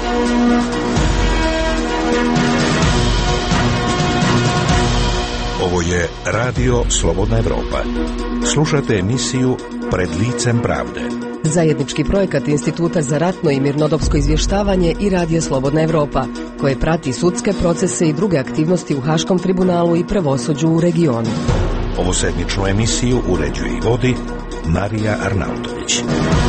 Ovo je Radio Slobodna Evropa. Slušate emisiju Pred licem pravde. Zajednički projekat Instituta za ratno i mirnodopsko izvještavanje i Radio Slobodna Evropa, koje prati sudske procese i druge aktivnosti u Haškom tribunalu i pravosuđu u regionu. Ovu sedmičnu emisiju uređuje i vodi Marija Arnautović.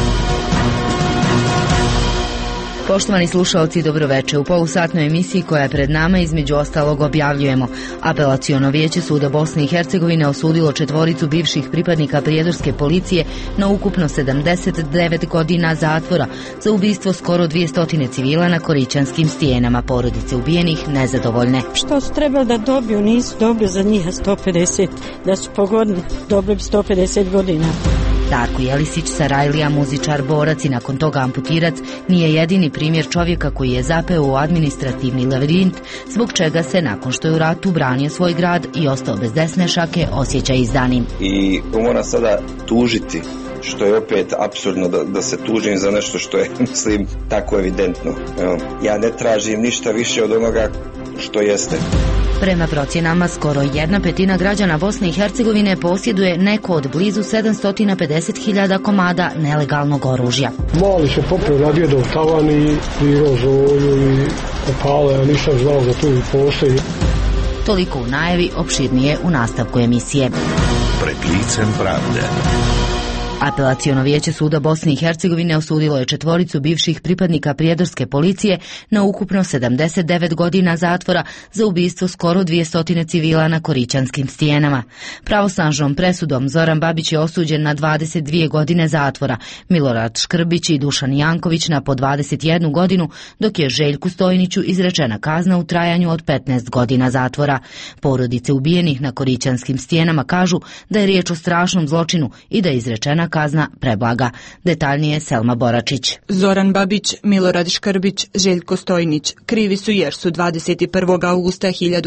Poštovani slušalci, dobroveče. U polusatnoj emisiji koja je pred nama između ostalog objavljujemo: Apelaciono vijeće suda Bosne i Hercegovine osudilo 4 bivših pripadnika prijedorske policije na ukupno 79 godina zatvora za ubistvo skoro 200 civila na Korićanskim stijenama. Porodice ubijenih nezadovoljne. Što su trebali da dobiju, nisu dobili za njih 150, da su pogodni, dobili 150 godina. Darko Jelisić, Sarajlija, muzičar, borac i nakon toga amputirac, nije jedini primjer čovjeka koji je zapeo u administrativni labirint, zbog čega se, nakon što je u ratu branio svoj grad i ostao bez desne šake, osjeća izdanim. I mora sada tužiti, što je opet apsurdno da se tužim za nešto što je, mislim, tako evidentno. Ja ne tražim ništa više od onoga što jeste. Prema procjenama, skoro 1/5 građana Bosne i Hercegovine posjeduje neko od blizu 750.000 komada nelegalnog oružja. Mali se popeo na djedov tavan i rozolju i opale, ja nisam znao da tu postoji. Toliko u najavi, opširnije u nastavku emisije. Pred licem pravde. Apelaciono vijeće suda Bosne i Hercegovine osudilo je 4 bivših pripadnika prijedorske policije na ukupno 79 godina zatvora za ubistvo skoro 200 civila na Korićanskim stijenama. Pravosnažnom presudom Zoran Babić je osuđen na 22 godine zatvora, Milorad Škrbić i Dušan Janković na po 21 godinu, dok je Željku Stojniću izrečena kazna u trajanju od 15 godina zatvora. Porodice ubijenih na Korićanskim stijenama kažu da je riječ o strašnom zločinu i da je izrečena kazna preblaga. Detaljnije Selma Boračić. Zoran Babić, Milorad Škrbić, Željko Stojnić krivi su jer su 21. augusta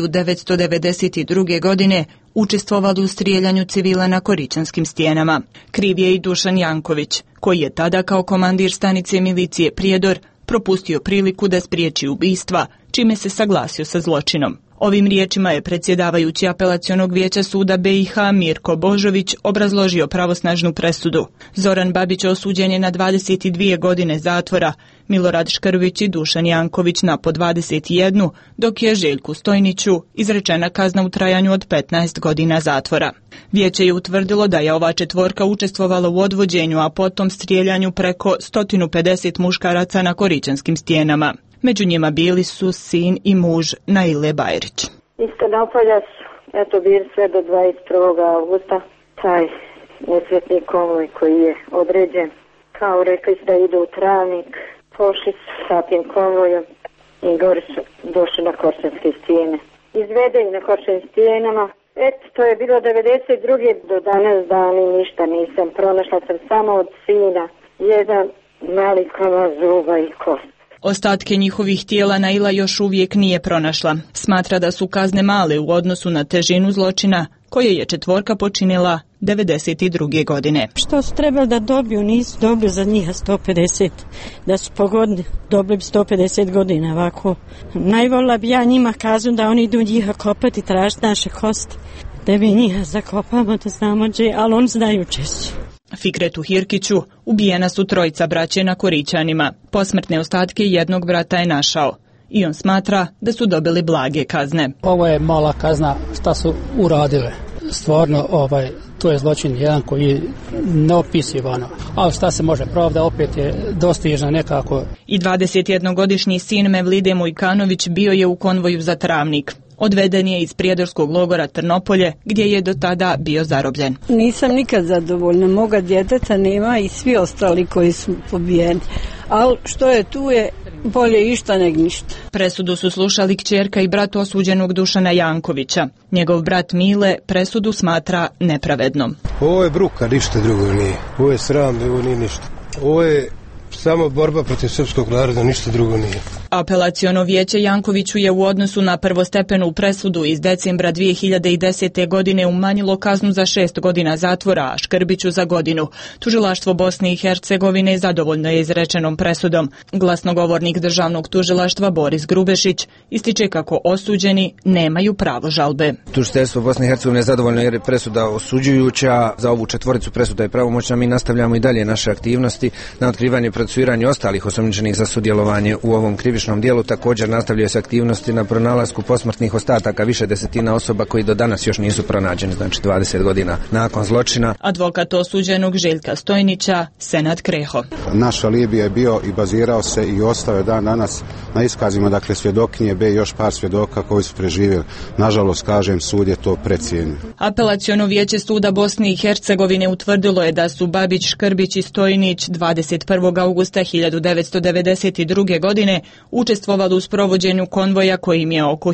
1992. godine učestvovali u strijeljanju civila na Korićanskim stijenama. Kriv je i Dušan Janković, koji je tada kao komandir stanice milicije Prijedor propustio priliku da spriječi ubistva, čime se saglasio sa zločinom. Ovim riječima je predsjedavajući Apelacionog vijeća suda BiH Mirko Božović obrazložio pravosnažnu presudu. Zoran Babić osuđen je na 22 godine zatvora, Milorad Škrbić i Dušan Janković na po 21, dok je Željku Stojniću izrečena kazna u trajanju od 15 godina zatvora. Vijeće je utvrdilo da je ova 4 učestvovala u odvođenju, a potom strijeljanju preko 150 muškaraca na Korićanskim stijenama. Među njima bili su sin i muž Naile Bajrić. Iz Trnopolja su, bili sve do 21. augusta, taj nesretni konvoj koji je određen. Kao rekli su da idu u Travnik, pošli su sa tim konvojom i gore su došli na Korićanske stijene. Izvedeni na Korićanskim stijenama. To je bilo 92. do danas dani, ništa nisam pronašla, sam samo od sina jedan mali komad zuba i kost. Ostatke njihovih tijela Naila još uvijek nije pronašla. Smatra da su kazne male u odnosu na težinu zločina koje je 4 počinila 92. godine. Što su trebali da dobiju, nisu dobili za njih 150, da su pogodni, dobili 150 godina ovako. Najvolila bi ja njima kaznu da oni idu njih kopati i tražiti naše kosti, da mi njih zakopamo, da znamo gdje, ali oni znaju češće. Fikretu Hirkiću ubijena su 3 braće na Korićanima. Posmrtne ostatke jednog brata je našao i on smatra da su dobili blage kazne. Ovo je mala kazna šta su uradile. Stvarno, to je zločin jedan koji je neopisivano. Ali šta se može, pravda opet je dostižna nekako. I 21-godišnji sin Mevlide Mujkanović bio je u konvoju za Travnik. Odveden je iz prijedorskog logora Trnopolje, gdje je do tada bio zarobljen. Nisam nikad zadovoljna, moga djeteta nema i svi ostali koji su pobijeni. Ali što je tu je bolje išta nego ništa. Presudu su slušali kćerka i brat osuđenog Dušana Jankovića. Njegov brat Mile presudu smatra nepravednom. Ovo je bruka, ništa drugo nije. Ovo je sram, ovo nije ništa. Ovo je Samo borba protiv srpskog naroda, ništa drugo nije. Apelaciono vijeće Jankoviću je u odnosu na prvostepenu presudu iz decembra 2010. godine umanjilo kaznu za 6 godina zatvora, a Škrbiću za godinu. Tužilaštvo Bosne i Hercegovine zadovoljno je izrečenom presudom. Glasnogovornik državnog tužilaštva Boris Grubešić ističe kako osuđeni nemaju pravo žalbe. Tužiteljstvo Bosne i Hercegovine je zadovoljno jer je presuda osuđujuća. Za ovu četvoricu presuda je pravomoćna. Mi nastavljamo i dalje naše aktivnosti na otkrivanje i procesuiranje ostalih osumnjičenih za sudjelovanje u ovom krivičnom dijelu. Također nastavljaju se aktivnosti na pronalasku posmrtnih ostataka više desetina osoba koji do danas još nisu pronađeni, znači 20 godina nakon zločina. Advokat osuđenog Željka Stojnića, Senad Kreho. Naš alibi je bio i bazirao se i ostao je dan danas na iskazima, dakle svjedokinje B i još par svjedoka koji su preživjeli. Nažalost, kažem, sud je to precijenio. Apelaciono vijeće suda Bosne i Hercegovine utvrdilo je da su Babić, Škrbić i Stojnić 21. augusta 1992. godine učestvovali u sprovođenju konvoja kojim je oko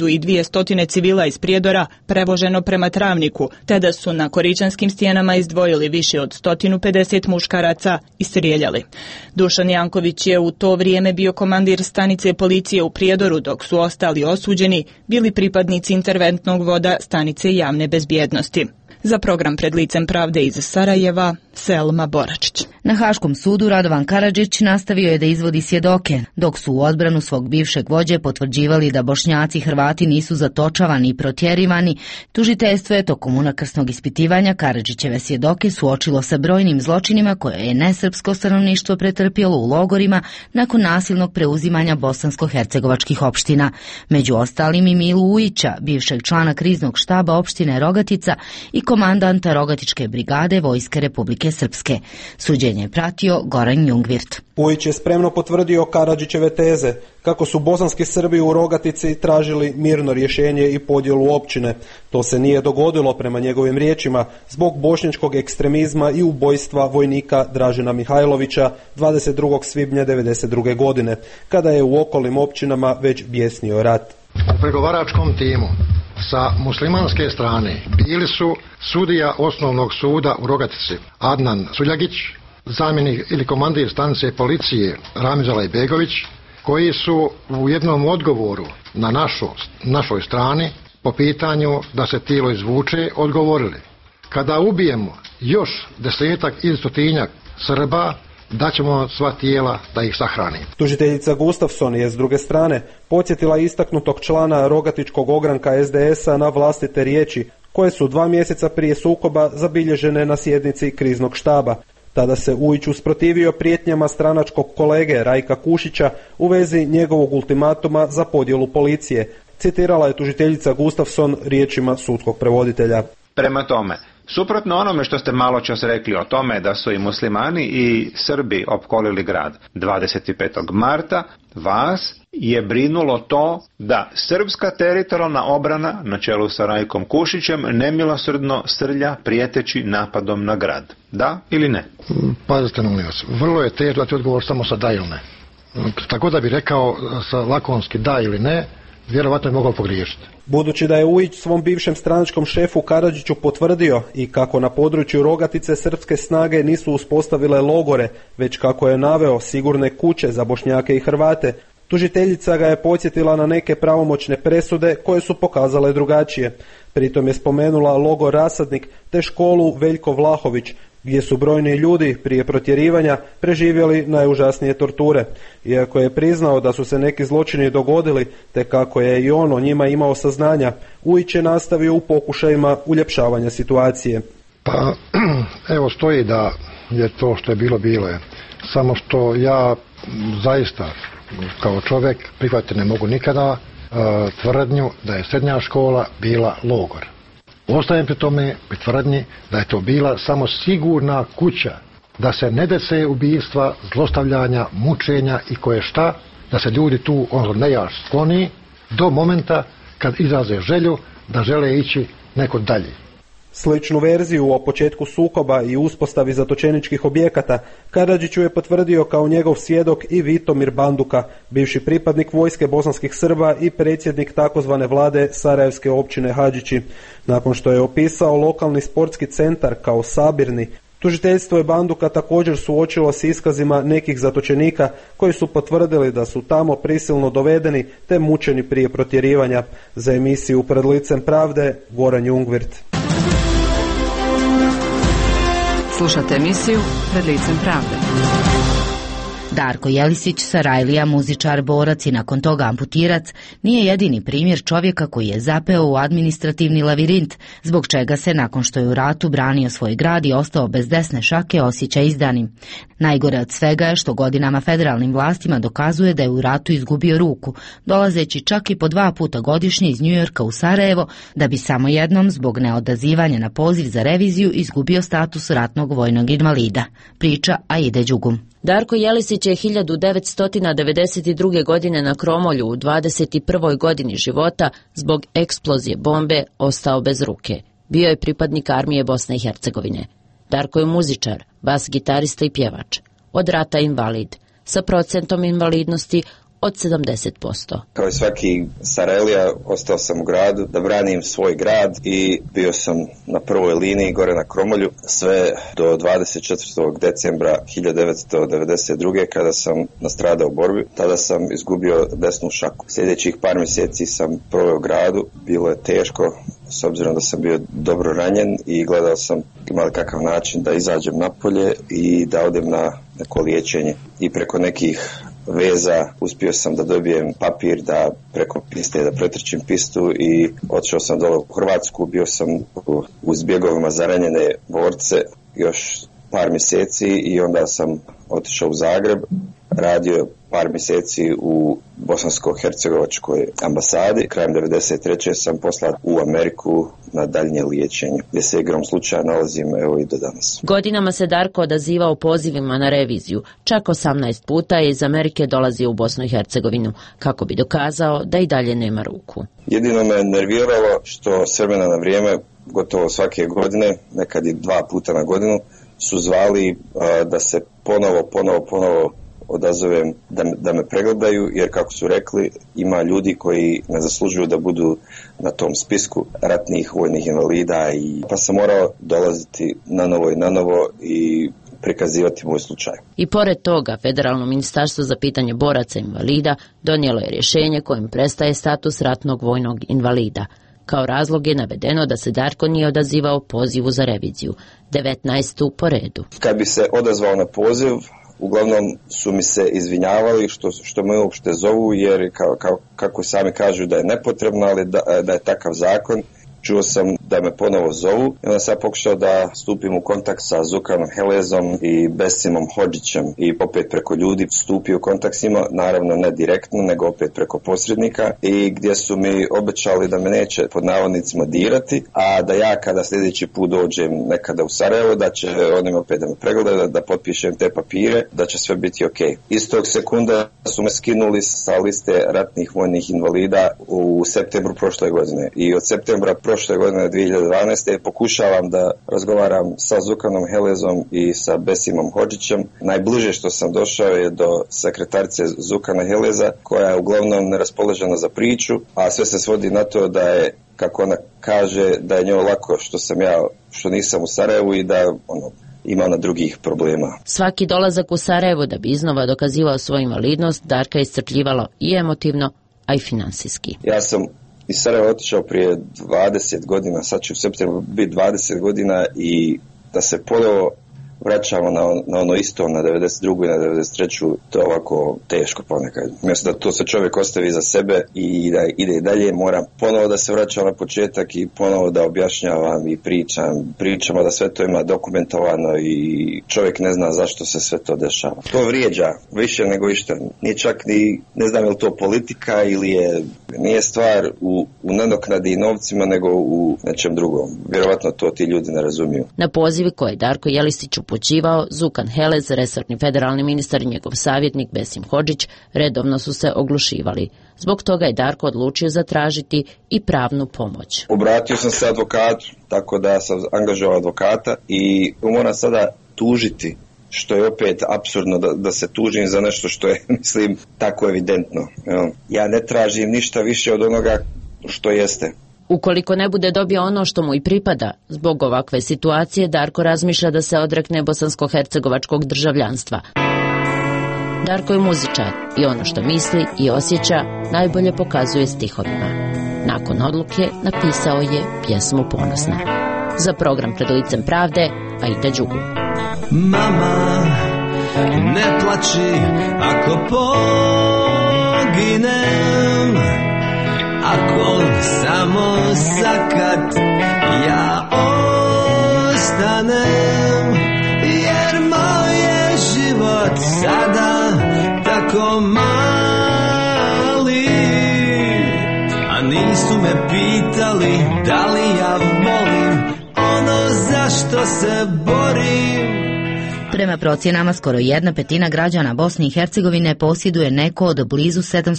1200 civila iz Prijedora prevoženo prema Travniku, te da su na Koričanskim stijenama izdvojili više od 150 muškaraca i strijeljali. Dušan Janković je u to vrijeme bio komandir stanice policije u Prijedoru, dok su ostali osuđeni bili pripadnici interventnog voda stanice javne bezbjednosti. Za program Pred licem pravde iz Sarajeva, Selma Boračić. Na Haškom sudu Radovan Karadžić nastavio je da izvodi svjedoke, dok su u odbranu svog bivšeg vođe potvrđivali da Bošnjaci i Hrvati nisu zatočavani i protjerivani. Tužiteljstvo je tokom unakrsnog ispitivanja Karadžićeve svjedoke suočilo sa brojnim zločinima koje je nesrpsko stanovništvo pretrpjelo u logorima nakon nasilnog preuzimanja bosansko-hercegovačkih opština. Među ostalim i Milu Ujića, bivšeg člana kriznog štaba opštine Rogatica i komandanta Rogatičke brigade Vojske Republike Srpske. Suđenje je pratio Goran Jungvirt. Ujić je spremno potvrdio Karadžićeve teze kako su bosanski Srbi u Rogatici tražili mirno rješenje i podjelu općine. To se nije dogodilo, prema njegovim riječima, zbog bošnjačkog ekstremizma i ubojstva vojnika Dražena Mihajlovića 22. svibnja 1992. godine, kada je u okolnim općinama već bjesnio rat. U pregovaračkom timu sa muslimanske strane bili su sudija osnovnog suda u Rogatici Adnan Suljagić, zamjenik ili komandir stanice policije Ramiz Alajbegović, koji su u jednom odgovoru na našoj strani po pitanju da se tijelo izvuče odgovorili: kada ubijemo još 10-ak ili 100-tinjak Srba, daćemo sva tijela da ih sahrani. Tužiteljica Gustafson je s druge strane podsjetila istaknutog člana Rogatičkog ogranka SDS-a na vlastite riječi, koje su 2 mjeseca prije sukoba zabilježene na sjednici kriznog štaba. Tada se Ujić usprotivio prijetnjama stranačkog kolege Rajka Kušića u vezi njegovog ultimatuma za podjelu policije. Citirala je tužiteljica Gustafson riječima sudskog prevoditelja. Prema tome, suprotno onome što ste maločas rekli o tome da su i muslimani i Srbi opkolili grad 25. marta, vas je brinulo to da srpska teritorijalna obrana na čelu sa Rajkom Kušićem nemilosrdno srlja prijeteći napadom na grad. Da ili ne? Pazite, molim vas, vrlo je teško dati odgovor samo sa da ili ne. Tako da bi rekao sa lakonski da ili ne, vjerovatno je mogao pogriješiti. Budući da je Ujić svom bivšem stranačkom šefu Karadžiću potvrdio i kako na području Rogatice srpske snage nisu uspostavile logore, već kako je naveo sigurne kuće za Bošnjake i Hrvate, tužiteljica ga je podsjetila na neke pravomoćne presude koje su pokazale drugačije. Pritom je spomenula logor Rasadnik te školu Veljko Vlahović, gdje su brojni ljudi prije protjerivanja preživjeli najužasnije torture. Iako je priznao da su se neki zločini dogodili, te kako je i on o njima imao saznanja, Ujić je nastavio u pokušajima uljepšavanja situacije. Pa, evo stoji da je to što je bilo je. Samo što ja zaista kao čovjek prihvatiti ne mogu nikada tvrdnju da je srednja škola bila logor. Ostajem pri tome pri tvrdnji da je to bila samo sigurna kuća, da se ne dese ubijstva, zlostavljanja, mučenja i koje šta, da se ljudi tu nejaš skloni do momenta kad izraze želju da žele ići neko dalje. Sličnu verziju o početku sukoba i uspostavi zatočeničkih objekata Karadžiću je potvrdio kao njegov svjedok i Vitomir Banduka, bivši pripadnik vojske bosanskih Srba i predsjednik takozvane vlade Sarajevske općine Hadžići. Nakon što je opisao lokalni sportski centar kao sabirni, Tužiteljstvo je Banduka također suočilo s iskazima nekih zatočenika koji su potvrdili da su tamo prisilno dovedeni te mučeni prije protjerivanja. Za emisiju Pred licem pravde, Goran Jungwirth. Slušate emisiju Pred licem pravde. Darko Jelisić, Sarajlija, muzičar, borac i nakon toga amputirac, nije jedini primjer čovjeka koji je zapeo u administrativni lavirint, zbog čega se, nakon što je u ratu branio svoj grad i ostao bez desne šake, osjeća izdanim. Najgore od svega je što godinama federalnim vlastima dokazuje da je u ratu izgubio ruku, dolazeći čak i po 2 puta godišnje iz Njujorka u Sarajevo, da bi samo jednom, zbog neodazivanja na poziv za reviziju, izgubio status ratnog vojnog invalida. Priča Aide Đugum. Darko Jelisić je 1992. godine na Kromolju u 21. godini života zbog eksplozije bombe ostao bez ruke. Bio je pripadnik armije Bosne i Hercegovine. Darko je muzičar, bas gitarista i pjevač. Od rata invalid, sa procentom invalidnosti od 70%. Kao i svaki Sarajlija, ostao sam u gradu da branim svoj grad i bio sam na prvoj liniji gore na Kromolju sve do 24. decembra 1992. kada sam nastradao u borbi. Tada sam izgubio desnu šaku. Sljedećih par mjeseci sam proveo u gradu. Bilo je teško s obzirom da sam bio dobro ranjen i gledao sam imali kakav način da izađem napolje i da odem na neko liječenje. I preko nekih veza uspio sam da dobijem papir da preko piste, da pretrčim pistu i otišao sam dole u Hrvatsku. Bio sam u zbjegovima za ranjene borce još par mjeseci i onda sam otišao u Zagreb, radio par mjeseci u Bosansko-Hercegovačkoj ambasadi. Krajem 1993. sam poslat u Ameriku na daljnje liječenje, gdje se igrom slučaja nalazim evo i do danas. Godinama se Darko odazivao pozivima na reviziju. Čak 18 puta je iz Amerike dolazio u Bosnu i Hercegovinu kako bi dokazao da i dalje nema ruku. Jedino me nerviralo što s vremena na vrijeme, gotovo svake godine, nekad i 2 puta na godinu, su zvali da se ponovo odazovem da me pregledaju, jer kako su rekli, ima ljudi koji ne zaslužuju da budu na tom spisku ratnih vojnih invalida, i pa sam morao dolaziti na novo i prikazivati moj slučaj. I pored toga, Federalno ministarstvo za pitanje boraca invalida donijelo je rješenje kojim prestaje status ratnog vojnog invalida. Kao razlog je navedeno da se Darko nije odazivao pozivu za reviziju, 19. po redu. Kad bi se odazvao na poziv, uglavnom su mi se izvinjavali što me uopšte zovu, jer kako sami kažu da je nepotrebno, ali da je takav zakon. Čuo sam da me ponovo zovu i onda sam pokušao da stupim u kontakt sa Zukanom Helezom i Besimom Hodžićem i opet preko ljudi stupio u kontakt s njima, naravno ne direktno, nego opet preko posrednika, i gdje su mi obećali da me neće pod navodnicima dirati, a da ja kada sljedeći put dođem nekada u Sarajevo, da će oni opet da me pregledaju, da potpišem te papire, da će sve biti ok. Istog sekunda su me skinuli sa liste ratnih vojnih invalida u septembru prošle godine, i od septembra prošle godine 2012. pokušavam da razgovaram sa Zukanom Helezom i sa Besimom Hodžićem. Najbliže što sam došao je do sekretarice Zukana Heleza, koja je uglavnom neraspoložena za priču, a sve se svodi na to da je, kako ona kaže, da je njoj lako što nisam u Sarajevu i da ima na drugih problema. Svaki dolazak u Sarajevo da bi iznova dokazivao svoju invalidnost Darka je iscrpljivalo i emotivno, a i finansijski. Ja sam iz Sarajeva otišao prije 20 godina, sad će u septembru biti 20 godina, i da se ponovo vraćamo na ono isto, na 92. i na 93. to je ovako teško ponekad. Mjesto da to se čovjek ostavi za sebe i da ide i dalje, moram ponovo da se vraćam na početak i ponovo da objašnjavam i pričamo da sve to ima dokumentovano i čovjek ne zna zašto se sve to dešava. To vrijeđa više nego išta. Nije čak ni, ne znam je li to politika ili nije stvar u nadoknadi i novcima, nego u nečem drugom. Vjerovatno to ti ljudi ne razumiju. Na pozivi koje Darko Jelisić upućivao, Zukan Helez, resorni federalni ministar i njegov savjetnik Besim Hodžić redovno su se oglušivali. Zbog toga je Darko odlučio zatražiti i pravnu pomoć. Obratio sam se advokatu, tako da sam angažovao advokata i moram sada tužiti, što je opet apsurdno da se tužim za nešto što je, mislim, tako evidentno. Ja ne tražim ništa više od onoga što jeste. Ukoliko ne bude dobio ono što mu i pripada, zbog ovakve situacije Darko razmišlja da se odrekne bosansko-hercegovačkog državljanstva. Darko je muzičar i ono što misli i osjeća najbolje pokazuje stihovima. Nakon odluke napisao je pjesmu Ponosna. Za program Pred licem pravde, Aida Đugu. Mama, ne plači ako poginem, ako samo sakat ja ostanem, jer moj je život sada tako mali, a nisu me pitali da li ja volim ono za što se borim. Prema procjenama, skoro 1/5 građana Bosne i Hercegovine posjeduje neko od blizu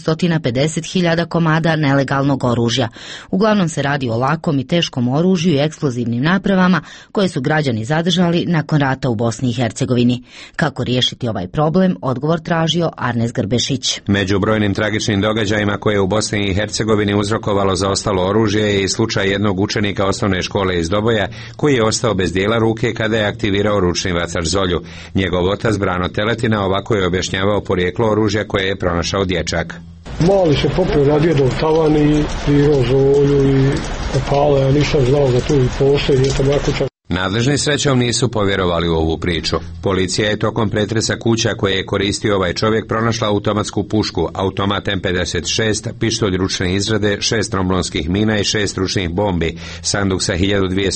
750.000 komada nelegalnog oružja. Uglavnom se radi o lakom i teškom oružju i eksplozivnim napravama koje su građani zadržali nakon rata u Bosni i Hercegovini. Kako riješiti ovaj problem, odgovor tražio Arnes Grbešić. Među brojnim tragičnim događajima koje je u Bosni i Hercegovini uzrokovalo zaostalo oružje je i slučaj jednog učenika osnovne škole iz Doboja koji je ostao bez dijela ruke kada je aktivirao ručni vatrač Zolju. Njegov otac Brano Teletina ovako je objašnjavao porijeklo oružja koje je pronašao dječak. Mali se popio na djedov tavan i dirao Zolju i opale, ja nisam znao za tu i postoji, jesam ja kuća. Nadležni srećom nisu povjerovali u ovu priču. Policija je tokom pretresa kuća koje je koristio ovaj čovjek pronašla automatsku pušku, automat M56, pištolj ručne izrade, 6 tromblonskih mina i 6 ručnih bombi, sanduk sa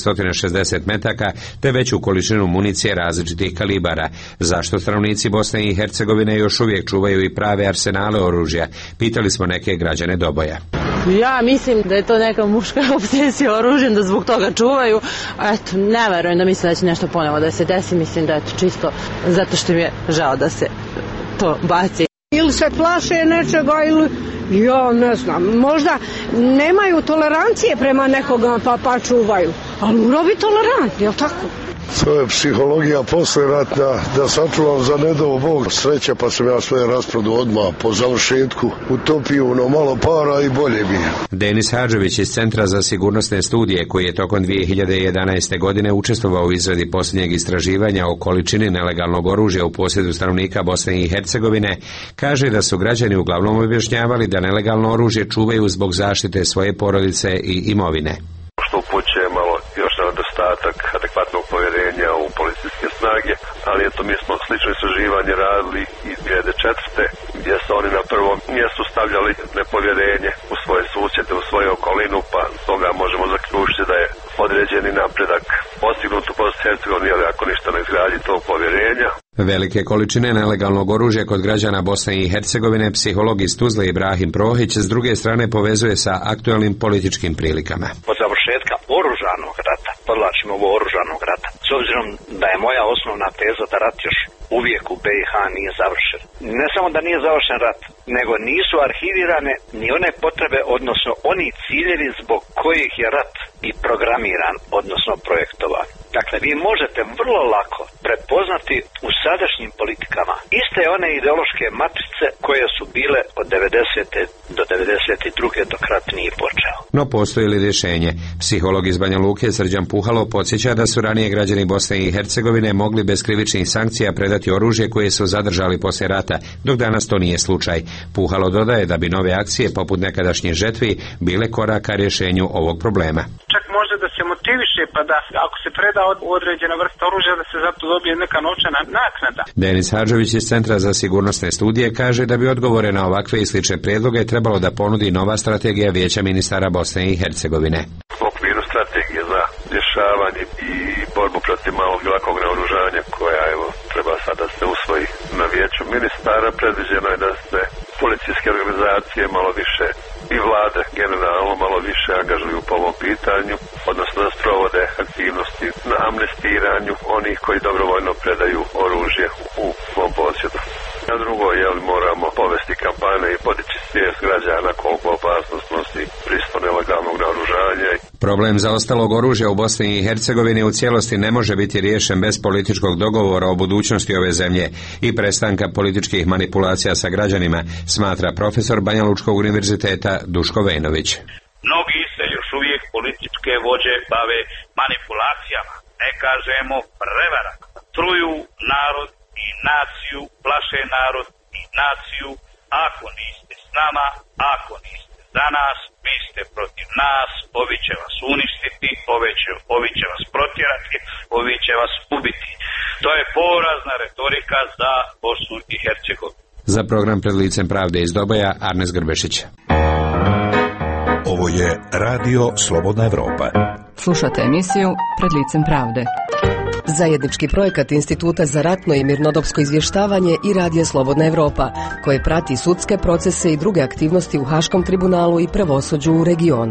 1260 metaka, te veću količinu municije različitih kalibara. Zašto stanovnici Bosne i Hercegovine još uvijek čuvaju i prave arsenale oružja? Pitali smo neke građane Doboja. Ja mislim da je to neka muška obsesija oružjem, da zbog toga čuvaju. Eto, ne verujem da misle da će nešto ponovo da se desi, mislim da je to čisto zato što mi je žao da se to baci. Ili se plaše nečega ili, ja ne znam, možda nemaju tolerancije prema nekoga pa čuvaju, ali moraju biti tolerantni, je li tako? To je psihologija posleratna, da sačuvam za nedovo Bog sreće, pa sam ja sve rasprodu odmah po završetku utopio ono malo para i bolje bi. Denis Hadžević iz Centra za sigurnosne studije, koji je tokom 2011. godine učestvovao u izradi posljednjeg istraživanja o količini nelegalnog oružja u posjedu stanovnika Bosne i Hercegovine, kaže da su građani uglavnom objašnjavali da nelegalno oružje čuvaju zbog zaštite svoje porodice i imovine. Što upućuje malo još na nedostatak adekvatnog povjerenja u policijske snage, ali eto mi smo slično istraživanje radili i 2004. gdje su oni na prvom mjestu stavljali nepovjerenje u svoje susjede, u svoju okolinu, pa toga možemo zaključiti da je određeni napredak postignut u Bosni i Hercegovini, ali ako ništa ne izgradi tog povjerenja. Velike količine nelegalnog oružja kod građana Bosne i Hercegovine psiholog iz Tuzle Ibrahim Prohić s druge strane povezuje sa aktualnim političkim prilikama. Od završetka oružanog rata, podlačimo ovo oružanog rata, s obzirom da je moja osnovna teza da rat još uvijek u BiH nije završen. Ne samo da nije završen rat, nego nisu arhivirane ni one potrebe, odnosno oni ciljevi zbog kojih je rat i programiran, odnosno projektovan. Dakle, vi možete vrlo lako prepoznati u sadašnjim politikama iste one ideološke matrice koje su bile od 90. do 92. dok rat nije počeo. No postoji li rješenje? Psiholog iz Banja Luke Srđan Puhalo podsjeća da su ranije građani Bosne i Hercegovine mogli bez krivičnih sankcija predati oružje koje su zadržali poslije rata, dok danas to nije slučaj. Puhalo dodaje da bi nove akcije poput nekadašnje žetvi bile koraka rješenju ovog problema. Čak može da se motiviše, pa da ako se preda određena vrsta oružja da se zato dobije neka novčana naknada. Denis Hadžević iz Centra za sigurnosne studije kaže da bi odgovore na ovakve i slične prijedloge trebalo da ponudi nova strategija Vijeća ministara Bosne i Hercegovine. U okviru strategije za rješavanje i borbu protiv malog i lakog naoružanja koja treba sada se usvoji na Vijeću ministara, predviđeno je da se policijske organizacije malo više i vlade generalno malo više angažuju po ovom pitanju, odnosno da sprovode aktivnosti na amnestiranju onih koji dobrovoljno predaju oružje u svom posjedu. A drugo moramo povesti kampanje i podići svijest građana koliko opasnost nosi prisustvo nelegalnog naoružanja. Problem zaostalog oružja u Bosni i Hercegovini u cijelosti ne može biti riješen bez političkog dogovora o budućnosti ove zemlje i prestanka političkih manipulacija sa građanima, smatra profesor Banja Lučkog univerziteta Duško Vejnović. Mnogi se još uvijek političke vođe bave manipulacijama, ne kažemo prevarama. Truju narod i naciju, plaše narod i naciju. Ako niste s nama, ako niste za nas, vi ste protiv nas, ovi će vas uništiti, ovi će vas protjerati, ovi će vas ubiti. To je porazna retorika za Bosnu i Hercegovinu. Za program Pred licem pravde iz Doboja, Arnes Grbešić. Ovo je Radio Slobodna Evropa. Slušate emisiju Pred licem pravde. Zajednički projekat Instituta za ratno i mirnodopsko izvještavanje i Radija Slobodna Evropa, koje prati sudske procese i druge aktivnosti u Haškom tribunalu i pravosuđu u regionu.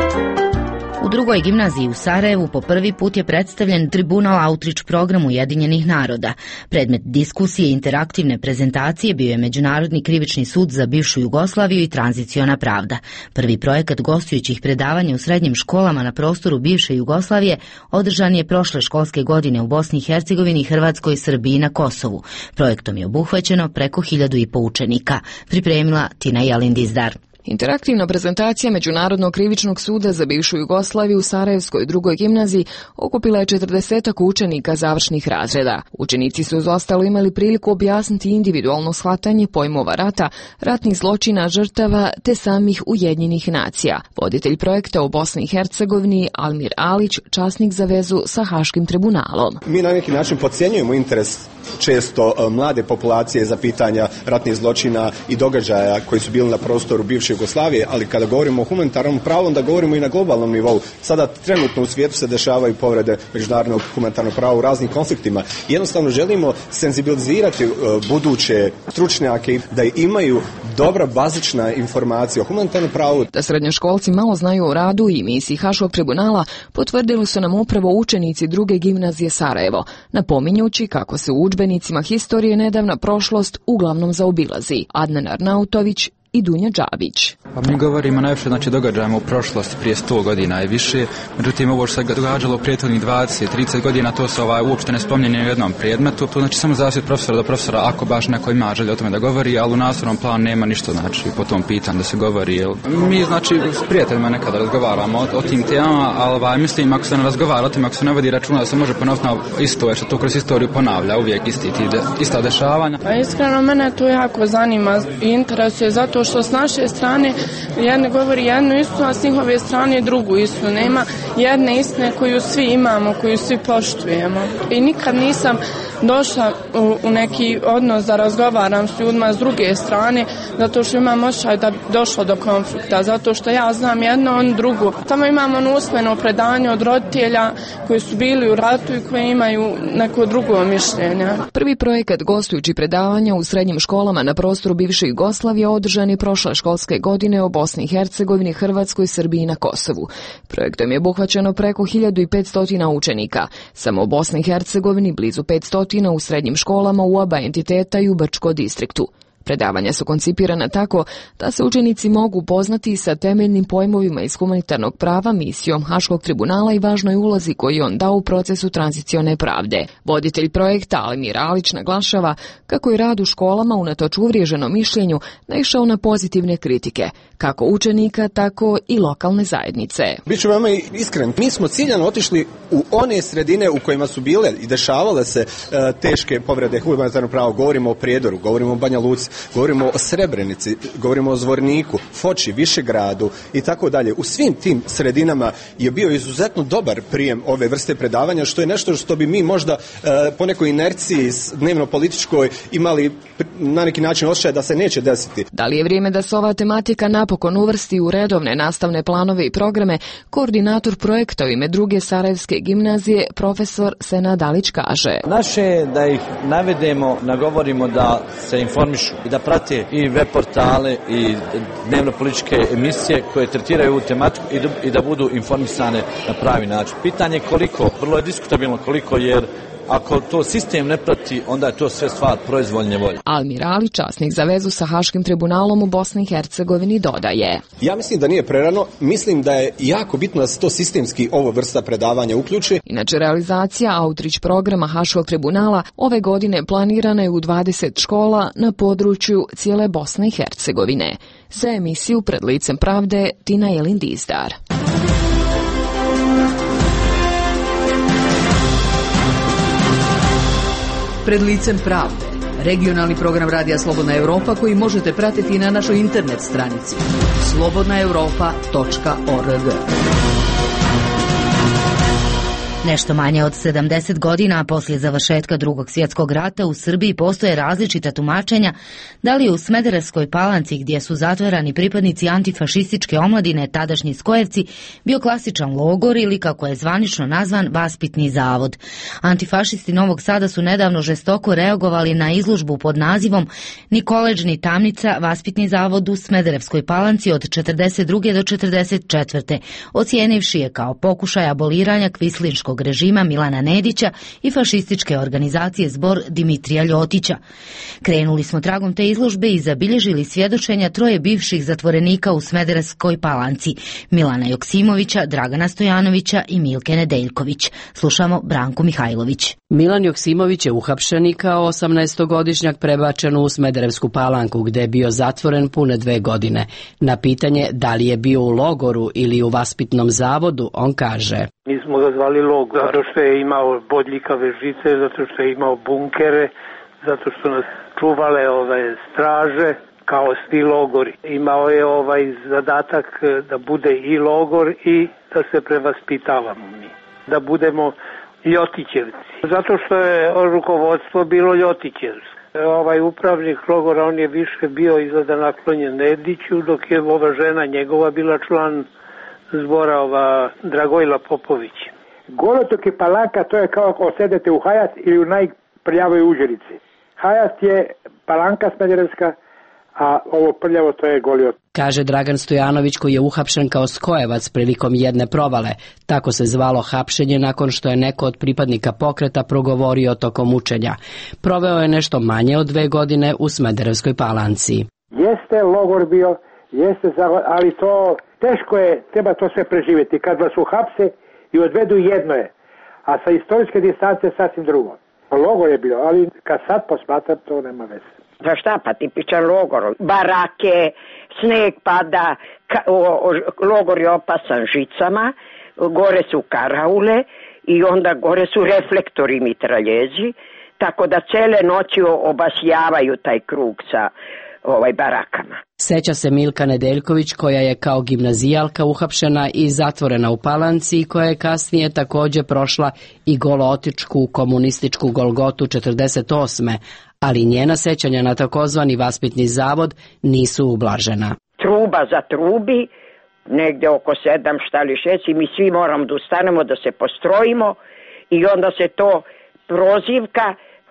U drugoj gimnaziji u Sarajevu po prvi put je predstavljen Tribunal Outreach program Ujedinjenih naroda. Predmet diskusije i interaktivne prezentacije bio je Međunarodni krivični sud za bivšu Jugoslaviju i tranziciona pravda. Prvi projekat gostujućih predavanja u srednjim školama na prostoru bivše Jugoslavije održan je prošle školske godine u Bosni i Hercegovini, Hrvatskoj, Srbiji i na Kosovu. Projektom je obuhvaćeno preko 1500 učenika. Pripremila Tina Jalindizdar. Interaktivna prezentacija Međunarodnog krivičnog suda za bivšu Jugoslaviju u Sarajevskoj drugoj gimnaziji okupila je 40 učenika završnih razreda. Učenici su uz ostalo imali priliku objasniti individualno shvatanje pojmova rata, ratnih zločina, žrtava te samih Ujedinjenih nacija. Voditelj projekta u Bosni i Hercegovini Almir Alić, časnik za vezu sa Haškim tribunalom. Mi na neki način podcjenjujemo interes često mlade populacije za pitanja ratnih zločina i događaja koji su bili na prostoru bivše Jugoslavije, ali kada govorimo o humanitarnom pravu, onda govorimo i na globalnom nivou. Sada trenutno u svijetu se dešavaju povrede međunarodnog humanitarnog prava u raznim konfliktima. Jednostavno želimo senzibilizirati buduće stručnjake da imaju dobra bazična informacija o humanitarnom pravu. Da srednjoškolci malo znaju o radu i misiji Haškog tribunala potvrdili su nam upravo učenici druge gimnazije Sarajevo, napominjući kako se u udžbenicima historije nedavna prošlost uglavnom zaobilazi. Adnan Arnautović i Dunja Džabić. Pa mi govorimo najviše događajima u prošlosti prije 100 godina i više, međutim ovo što se događalo u prethodnih 20-30 godina to se uopšte ne spominje ni u jednom predmetu. To znači samo zavisi od profesora do profesora ako baš neko ima želje o tome da govori, ali u nastavnom planu nema ništa po tom pitanju da se govori. Mi s prijateljima nekada razgovaramo o tim temama, ali mislim ako se ne razgovara o tim, ako se ne vodi računa da se može ponoviti na isto, jer se to kroz historiju ponavlja uvijek ista dešavanja. Pa iskreno mene to jako zanima i interesuje zato što s naše strane jedne govori jednu istinu, a s njihove strane drugu istinu. Nema jedne istine koju svi imamo, koju svi poštujemo. I nikad nisam došla u neki odnos da razgovaram s ljudima s druge strane, zato što imam osjećaj da bi došlo do konflikta, zato što ja znam jedno, on drugo. Tamo imamo usmeno predanje od roditelja koji su bili u ratu i koji imaju neko drugo mišljenje. Prvi projekat gostujući predavanja u srednjim školama na prostoru bivše Jugoslavije održan je prošle školske godine u Bosni i Hercegovini, Hrvatskoj, Srbiji i na Kosovu. Projektom je obuhvaćeno preko 1500 učenika. Samo u Bosni i Hercegovini blizu 500 u srednjim školama u oba entiteta i u Brčko distriktu. Predavanja su koncipirana tako da se učenici mogu upoznati sa temeljnim pojmovima iz humanitarnog prava, misijom Haškog tribunala i važnoj ulozi koju je on dao u procesu tranzicione pravde. Voditelj projekta Almir Alić naglašava kako je rad u školama unatoč uvriježenom mišljenju naišao na pozitivne kritike, kako učenika, tako i lokalne zajednice. Biću veoma iskren, mi smo ciljano otišli u one sredine u kojima su bile i dešavale se teške povrede humanitarnog prava. Govorimo o Prijedoru, govorimo o Banja Luci, govorimo o Srebrenici, govorimo o Zvorniku, Foči, Višegradu i tako dalje. U svim tim sredinama je bio izuzetno dobar prijem ove vrste predavanja, što je nešto što bi mi možda po nekoj inerciji dnevno političkoj imali na neki način osjećaj da se neće desiti. Da li je vrijeme da se ova tematika napokon uvrsti u redovne nastavne planove i programe? Koordinator projekta u ime druge Sarajevske gimnazije, profesor Senad Alić kaže. Naše je da ih navedemo, nagovorimo da se informišu i da prate i web portale i dnevno političke emisije koje tretiraju ovu tematiku i da budu informisane na pravi način. Pitanje je koliko, vrlo je diskutabilno koliko, jer ako to sistem ne prati, onda je to sve stvar proizvoljne volje. Almir Ali, časnik za vezu sa Haškim tribunalom u Bosni i Hercegovini, dodaje. Ja mislim da nije prerano, mislim da je jako bitno da se to sistemski ovo vrsta predavanja uključi. Inače, realizacija Outreach programa Haškog tribunala ove godine planirana je u 20 škola na području cijele Bosne i Hercegovine. Za emisiju Pred licem pravde, Tina Jalindizdar. Pred licem pravde. Regionalni program Radija Slobodna Evropa koji možete pratiti na našoj internet stranici slobodnaevropa.org. Nešto manje od 70 godina poslije završetka Drugog svjetskog rata u Srbiji postoje različita tumačenja da li je u Smederevskoj Palanci, gdje su zatvarani pripadnici antifašističke omladine, tadašnji Skojevci, bio klasičan logor ili, kako je zvanično nazvan, vaspitni zavod. Antifašisti Novog Sada su nedavno žestoko reagovali na izložbu pod nazivom Ni koledž ni tamnica, vaspitni zavod u Smederevskoj Palanci od 42. do 44. ocijenivši je kao pokušaj aboliranja kvislinškog režima Milana Nedića i fašističke organizacije Zbor Dimitrija Ljotića. Krenuli smo tragom te izložbe i zabilježili svjedočenja troje bivših zatvorenika u Smederevskoj Palanci, Milana Joksimovića, Dragana Stojanovića i Milke Nedeljković. Slušamo Branku Mihajlović. Milan Joksimović je uhapšen kao 18-godišnjak prebačen u Smederevsku Palanku, gde je bio zatvoren pune 2 godine. Na pitanje da li je bio u logoru ili u vaspitnom zavodu, on kaže: Mi smo ga zvali logor, zato što je imao bodljikave žice, zato što je imao bunkere, zato što nas čuvale straže, kao svi logori. Imao je zadatak da bude i logor i da se prevaspitavamo mi, da budemo Ljotićevci. Zato što je rukovodstvo bilo Ljotićevsko. Upravnik logora, on je više bio izgleda naklonjen Nediću, dok je ova žena njegova bila član Zbora Dragojla Popović. Golotok i Palanka, to je kao ako sedete u Hajat ili u najprljavoj Užerici. Hajat je Palanka Smederevska, a ovo prljavo to je Goli otok. Kaže Dragan Stojanović, koji je uhapšen kao Skojevac prilikom jedne provale. Tako se zvalo hapšenje nakon što je neko od pripadnika pokreta progovorio tokom učenja. Proveo je nešto manje od 2 godine u Smederevskoj Palanci. Jeste logor bio, ali to teško je, treba to sve preživjeti. Kad vas uhapse i odvedu, jedno je, a sa istorijske distance sasvim drugo. Logor je bio, ali kad sad posmatram, to nema veze. Za šta pa tipičan logor? Barake, sneg pada, logor je opasan žicama, gore su karaule i onda gore su reflektori mitraljezi, tako da cele noći obasjavaju taj krug sa barakama. Seća se Milka Nedeljković, koja je kao gimnazijalka uhapšena i zatvorena u Palanci i koja je kasnije također prošla i golootičku komunističku Golgotu 48. ali njena sećanja na takozvani vaspitni zavod nisu ublažena. Truba za trubi, negde oko 7 šta li 6 i mi svi moramo da ustanemo, da se postrojimo i onda se to prozivka,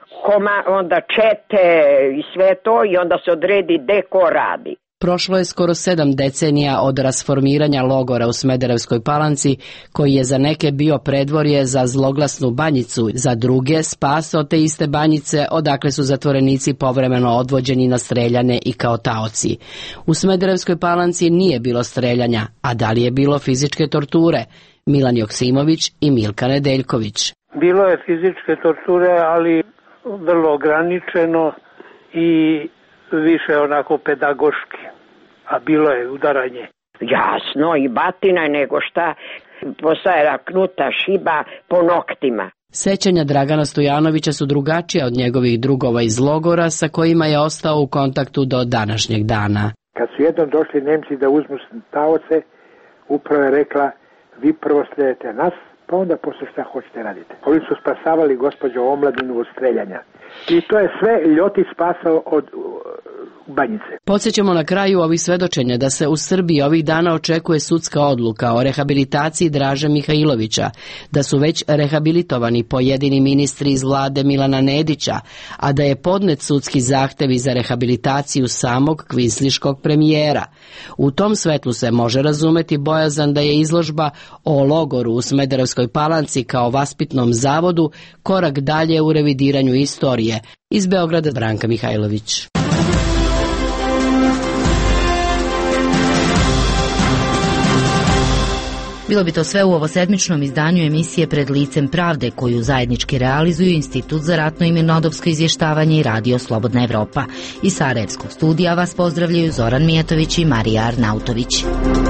onda čete i sve to i onda se odredi gde ko radi. Prošlo je skoro 7 decenija od rasformiranja logora u Smederevskoj Palanci, koji je za neke bio predvorje za zloglasnu Banjicu, za druge spas od te iste Banjice, odakle su zatvorenici povremeno odvođeni na streljane i kao taoci. U Smederevskoj Palanci nije bilo streljanja, a da li je bilo fizičke torture? Milan Joksimović i Milka Nedeljković. Bilo je fizičke torture, ali vrlo ograničeno i više onako pedagoški, a bilo je udaranje. Jasno, i batina, nego šta, postaje knuta šiba po noktima. Sećanja Dragana Stojanovića su drugačija od njegovih drugova iz logora sa kojima je ostao u kontaktu do današnjeg dana. Kad su jednom došli Nemci da uzmu taoce, upravo je rekla: vi prvo sledete nas, pa onda posle šta hoćete raditi. Oni su spasavali gospođo omladinu od streljanja. I to je sve Ljotić spasao od Banjice. Podsjećamo na kraju ovih svedočenja da se u Srbiji ovih dana očekuje sudska odluka o rehabilitaciji Draže Mihajlovića, da su već rehabilitovani pojedini ministri iz vlade Milana Nedića, a da je podnet sudski zahtev za rehabilitaciju samog kvisliškog premijera. U tom svetlu se može razumeti bojazan da je izložba o logoru u Smederevskoj Palanci kao vaspitnom zavodu korak dalje u revidiranju istorije. Iz Beograda Branka Mihajlović. Bilo bi to sve u ovosedmičnom izdanju emisije Pred licem pravde, koju zajednički realizuju Institut za ratno i mirnodopsko izvještavanje i Radio Slobodna Evropa. Iz Sarajevskog studija vas pozdravljaju Zoran Mijatović i Marija Arnautović.